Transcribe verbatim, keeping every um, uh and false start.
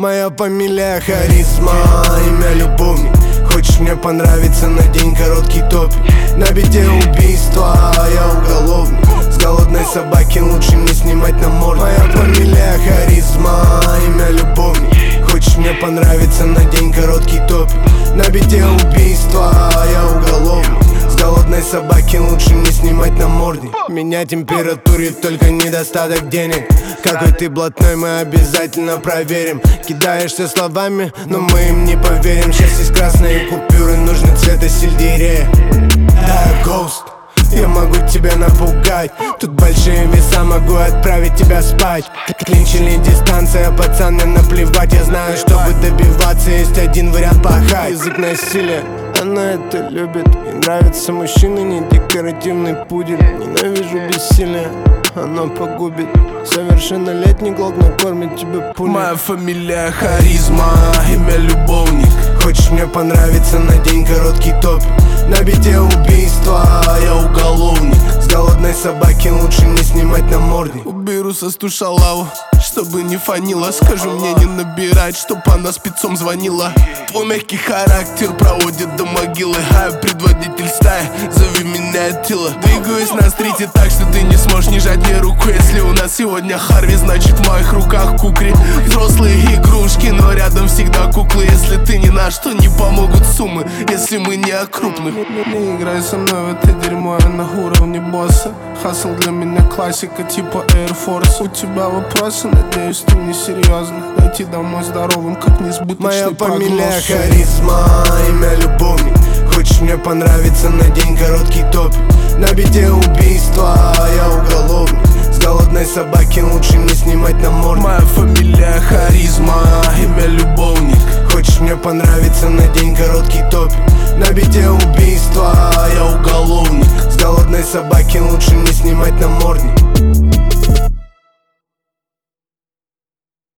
Моя фамилия Харизма, имя любовник. Хочешь мне понравиться, надень короткий топик. На бите убийства, я уголовник. С голодной собаки лучше не снимать намордник. Моя фамилия Харизма, имя любовник. Хочешь мне понравиться, надень короткий топик. На бите убийства, я уголовник. С голодной собаки лучше не снимать намордник. Меня температурит только недостаток денег. Какой ты блатной, мы обязательно проверим. Кидаешься словами, но мы им не поверим. Сейчас есть красные купюры, нужны цвета сельдерея. Да, Ghost, я могу тебя напугать. Тут большие веса, могу отправить тебя спать. Клинч или дистанция, пацан, мне наплевать. Я знаю, чтобы добиваться, есть один вариант пахать. Язык насилия, она это любит. Ей нравятся мужчины, не декоративный пудель. Ненавижу бессилие, оно погубит. Совершеннолетний глок накормит тебя пулей. Моя фамилия Харизма, имя любовник. Хочешь мне понравиться, надень короткий топик. На бите убийства, я уголовник. С голодной собаки лучше не снимать намордник. Уберу со стуша лаву, чтобы не фанила. Скажу мне не набирать, чтоб она спецом звонила. Твой мягкий характер проводит до могилы. А я предводитель стаи, зови меня Аттила. Двигаюсь на стрите так, что ты не сможешь не жать мне руку. Если у нас сегодня Харви, значит в моих руках кукри. Взрослые игрушки, но рядом всегда куклы. Если ты не наш, то не помогут суммы, если мы не о крупных. Не играй со мной в это дерьмо, я на уровне босса. Хасл для меня классика типа Air Force. У тебя вопросы, надеюсь, ты не серьезно. Найти домой здоровым, как несбыточный Моя прогноз. фамилия Харизма, имя любовник. Хочешь мне понравиться, надень короткий топик. На бите убийства, я уголовник. С голодной собаки лучше не снимать намордник. Моя фамилия Харизма, имя любовник. Хочешь мне понравиться, надень короткий топик. На бите убийства, я уголовник. С голодной собаки лучше не снимать намордник.